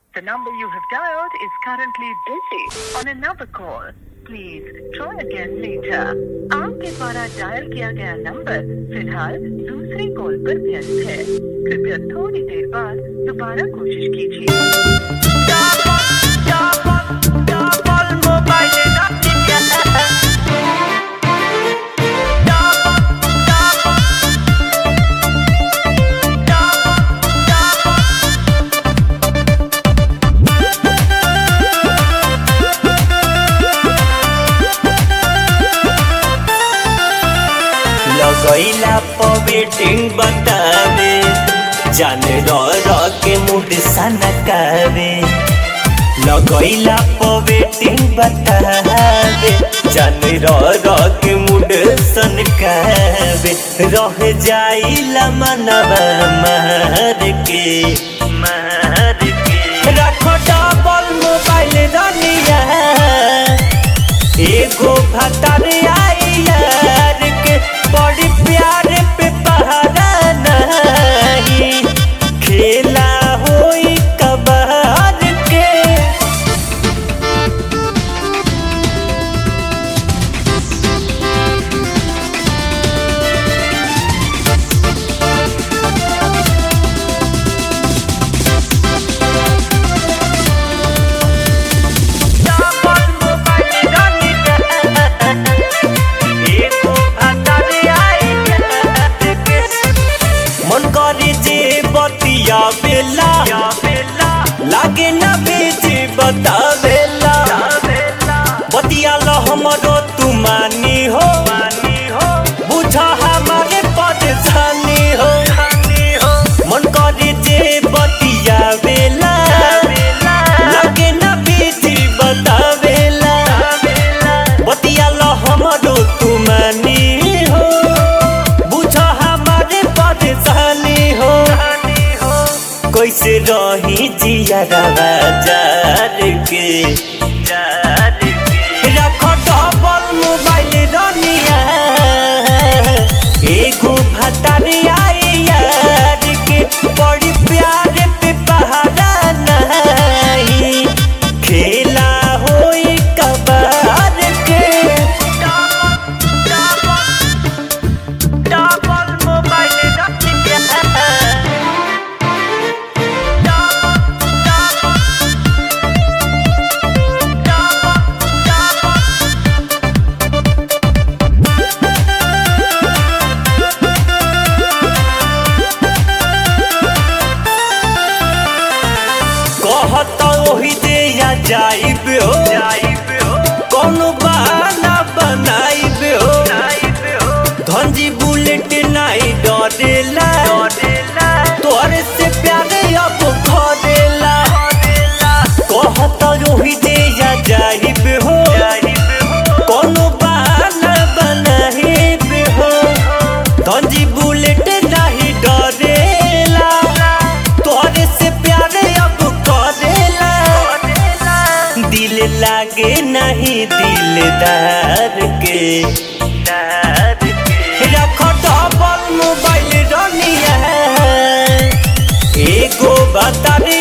The number you have dialed is currently busy on another call. Please try again later. आपके द्वारा dial किया गया number फिलहाल दूसरी call पर व्यस्त है। कृपया थोड़ी देर बाद दोबारा कोशिश कीजिए। लगैला वेटिंग बतावे जाने के मूड सनकावे लगैला वेटिंग बतावे जाने के मूड सनकावे रह जाइला मनवा मार के रखो डबल मोबाइल रनिया एगो भतार आई यार के बड़ी प्यार पे पहाड़ा नहीं खेला होई कबार के बतिया बेला लागे ना बेचे बतावेला बतिया लो हमरो तू मानी हो बुझा हमारे परेशानी हो मन करे जे बतिया बेला लागे ना बेचे बतावेला बतिया लो हमरो तू मानी हो बुझा हमारे परेशानी हो कैसे रही जिया जार के रखो डबल मोबाइल रनिया एगो भतार आई यार के बड़ी प्यार पे पहाड़ा नहीं खेला होई कबार के डबल मोबाइल जाइब हो कोनो बहाना बनाइब हो धनजी बुलेट नहीं डरेला तोरे से प्यारे अब खरेला कहत रोही दे या जाइब हो कोनो बहाना बनाइब हो धनजी बुलेट नहीं डरेला तोरे से प्यारे अब करेला दिल लागे नहीं दिलदार के रखो डबल मोबाइल रनिया एगो बतारे